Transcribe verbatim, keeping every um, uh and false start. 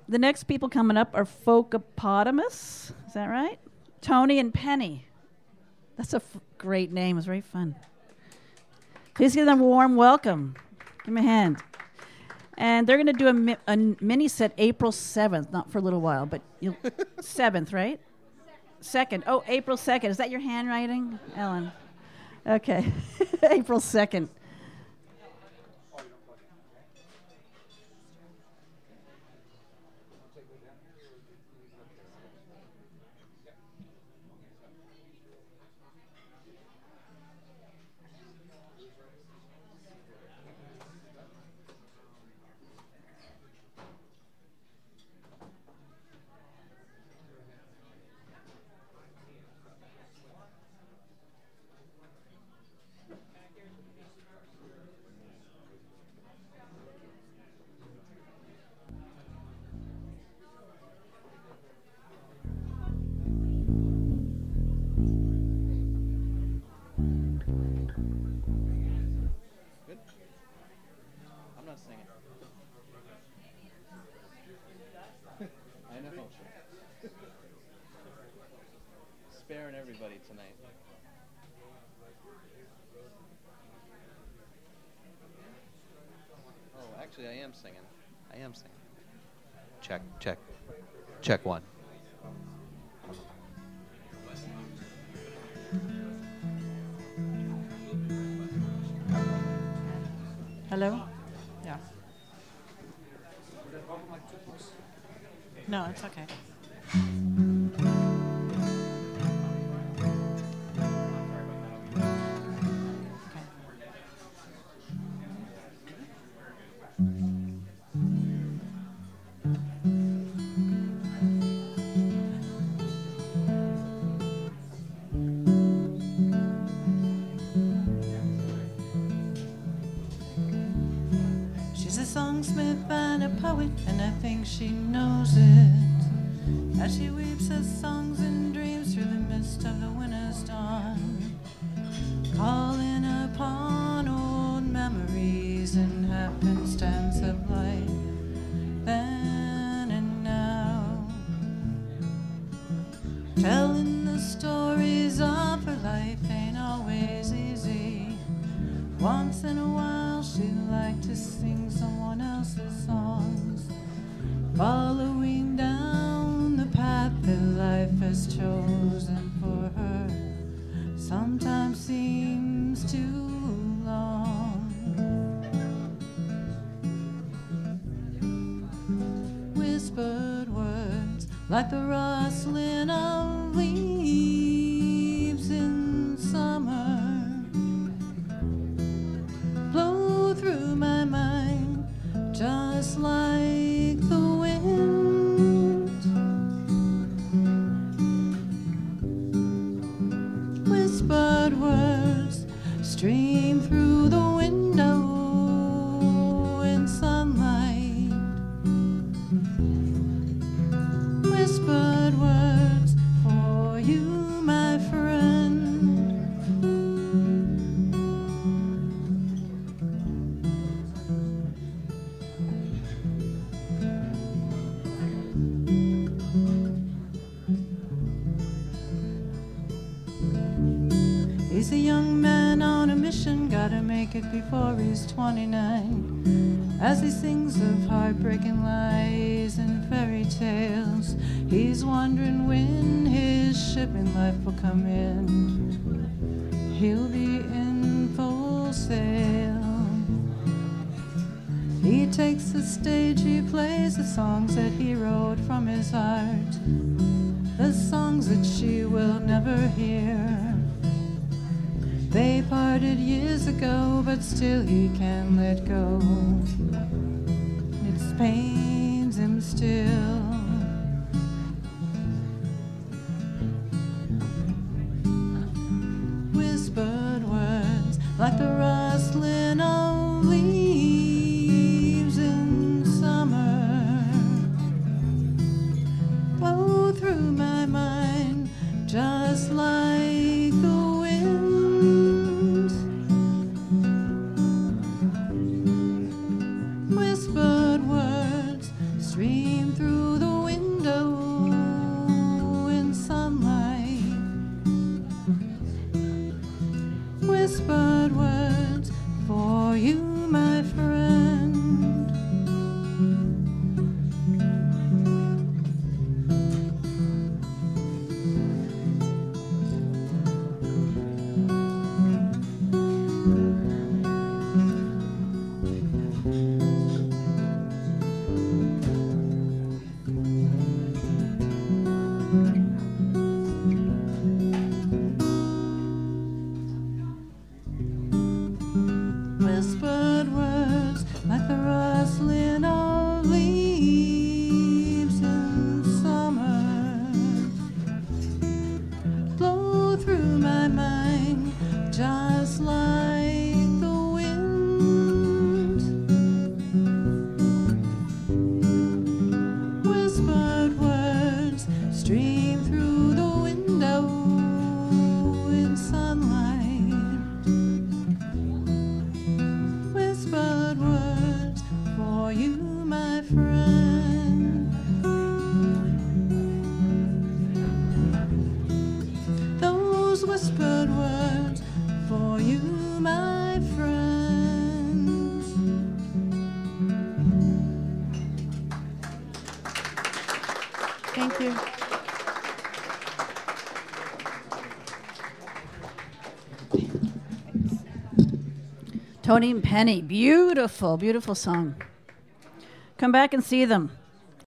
the next people coming up are Folkopotamus. Is that right? Tony and Penny. That's a f- great name. It's very fun. Please give them a warm welcome. Give them a hand. And they're going to do a, mi- a mini set April seventh, not for a little while, but you'll seventh, right? Second. Oh, April second. Is that your handwriting, Ellen? Okay. April second. Sparing everybody tonight. Oh, actually, I am singing. I am singing. Check, check. Check one. Hello? Yeah. No, it's okay. Songsmith and a poet, and I think she knows it, as she weaves her songs and dreams through the mist of the winter's dawn, calling upon old memories and happenstance of life then and now, telling the stories of her life ain't always easy. Once in a while she'd like to sing someone else's songs, following down the path that life has chosen for her sometimes seems too long. Whispered words like the rustling of leaves in summer blow through my mind just like the wind. Whispered words stream through the window in sunlight. Whispered words for you, my friend. He's a young man on a mission, gotta make it before he's twenty-nine. As he sings of heartbreaking lies and fairy tales, he's wondering when his ship in life will come in. He'll be in full sail. He takes the stage, he plays the songs that he wrote from his heart, the songs that she will never hear. They parted years ago, but still he can't let go. It pains him still. Whispered words like the rustling of leaves in summer blow through my mind just like the whispered words stream stream through the window in sunlight. Whispered words for you, my friend. Whispered words like the rustling of leaves in summer blow through my mind just like the wind. Whispered words stream through the window in sunlight. Whispered words for you, my friend. Those whispered words for you, my friends. Thank you. Tony and Penny, beautiful, beautiful song. Come back and see them.